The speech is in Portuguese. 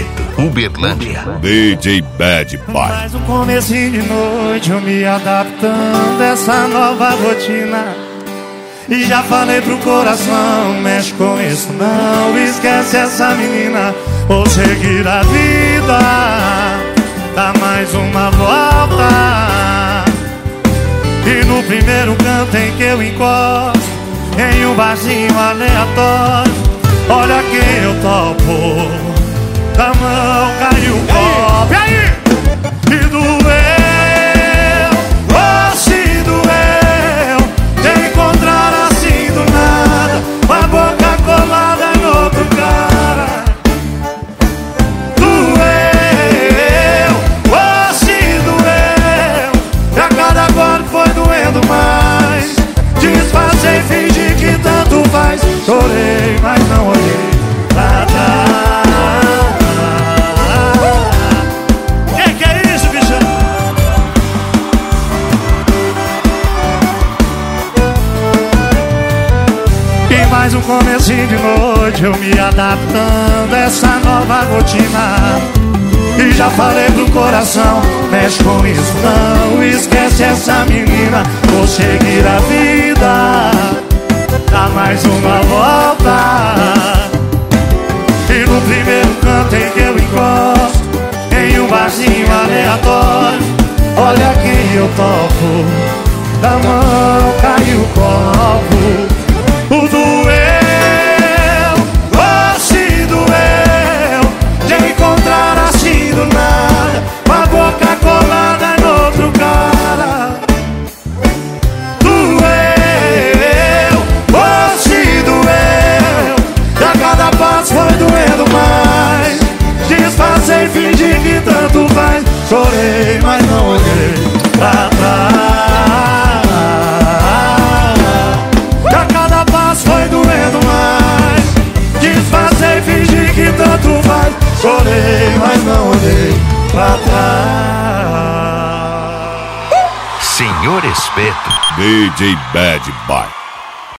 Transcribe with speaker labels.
Speaker 1: Espeto, Uberlândia.
Speaker 2: DJ Bad Boy.
Speaker 3: Mais um comecinho de noite, eu me adaptando a essa nova rotina. E já falei pro coração, mexe com isso não, esquece essa menina, vou seguir a vida, dá mais uma volta. E no primeiro canto em que eu encosto, em um barzinho aleatório, olha quem eu topo, da mão caiu o copo. E aí? E doeu, oh se doeu, te encontrar assim do nada, com a boca colada em outro cara. Doeu, oh se doeu, e a cada golpe foi doendo mais. Disfarcei, fingi que tanto faz, chorei, mas não olhei pra trás. Que é isso, bicho? E mais um comecinho de noite, eu me adaptando a essa nova rotina. E já falei pro coração, mexe com isso não, esquece essa menina, vou seguir a vida, dá mais uma volta. E no primeiro canto em que eu encosto, em um barzinho aleatório, olha quem eu topo, da mão caiu o copo. O doeu, oh se doeu, de encontrar assim do nada, com a boca colada em outro cara. Doeu, oh se doeu, e a cada passo foi doendo mais. Disfarcei, fingi que tanto faz, chorei, mas não olhei pra trás. E a cada passo foi doendo mais. Disfarcei, fingi que tanto faz, chorei, mas não olhei pra trás.
Speaker 1: Senhor Espeto.
Speaker 2: DJ Bad Boy.